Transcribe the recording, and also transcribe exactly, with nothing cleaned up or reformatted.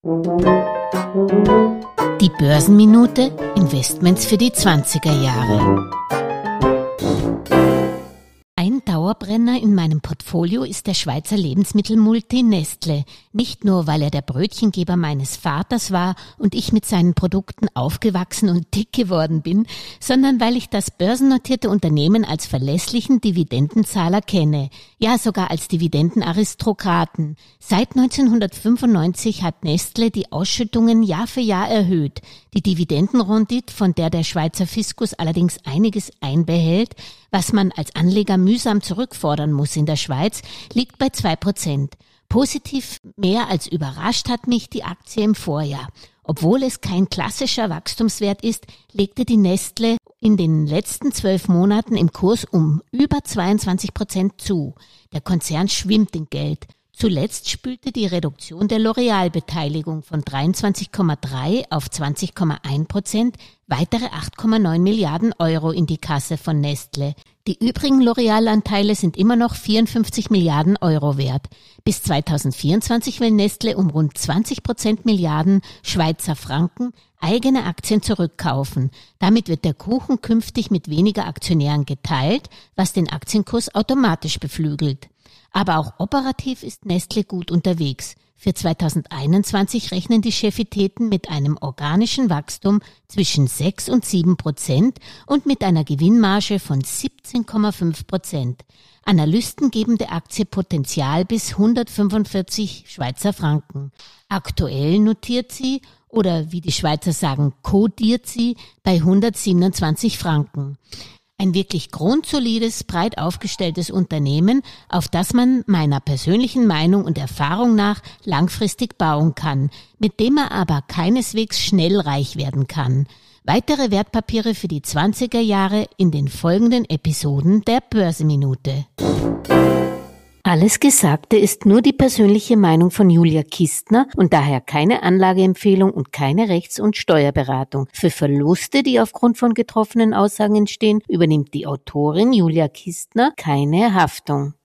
Die Börsenminute, Investments für die zwanziger Jahre. Ein Dauerbrenner in meinem Portfolio ist der Schweizer Lebensmittelmulti Nestlé. Nicht nur, weil er der Brötchengeber meines Vaters war und ich mit seinen Produkten aufgewachsen und dick geworden bin, sondern weil ich das börsennotierte Unternehmen als verlässlichen Dividendenzahler kenne. Ja, sogar als Dividendenaristokraten. Seit neunzehnhundertfünfundneunzig hat Nestlé die Ausschüttungen Jahr für Jahr erhöht. Die Dividendenrendite, von der der Schweizer Fiskus allerdings einiges einbehält, was man als Anleger mühsam zurückfordern muss in der Schweiz, liegt bei zwei Prozent. Positiv mehr als überrascht hat mich die Aktie im Vorjahr. Obwohl es kein klassischer Wachstumswert ist, legte die Nestlé in den letzten zwölf Monaten im Kurs um über zweiundzwanzig Prozent zu. Der Konzern schwimmt in Geld. Zuletzt spülte die Reduktion der L'Oréal-Beteiligung von dreiundzwanzig Komma drei auf zwanzig Komma eins Prozent weitere acht Komma neun Milliarden Euro in die Kasse von Nestlé. Die übrigen L'Oréal-Anteile sind immer noch vierundfünfzig Milliarden Euro wert. Bis zweitausendvierundzwanzig will Nestlé um rund zwanzig Prozent Milliarden Schweizer Franken eigene Aktien zurückkaufen. Damit wird der Kuchen künftig mit weniger Aktionären geteilt, was den Aktienkurs automatisch beflügelt. Aber auch operativ ist Nestlé gut unterwegs. Für zweitausendeinundzwanzig rechnen die Chefitäten mit einem organischen Wachstum zwischen sechs und sieben Prozent und mit einer Gewinnmarge von siebzehn Komma fünf Prozent. Analysten geben der Aktie Potenzial bis hundertfünfundvierzig Schweizer Franken. Aktuell notiert sie, oder wie die Schweizer sagen, kodiert sie bei hundertsiebenundzwanzig Franken. Ein wirklich grundsolides, breit aufgestelltes Unternehmen, auf das man meiner persönlichen Meinung und Erfahrung nach langfristig bauen kann, mit dem man aber keineswegs schnell reich werden kann. Weitere Wertpapiere für die zwanziger Jahre in den folgenden Episoden der Börsenminute. Alles Gesagte ist nur die persönliche Meinung von Julia Kistner und daher keine Anlageempfehlung und keine Rechts- und Steuerberatung. Für Verluste, die aufgrund von getroffenen Aussagen entstehen, übernimmt die Autorin Julia Kistner keine Haftung.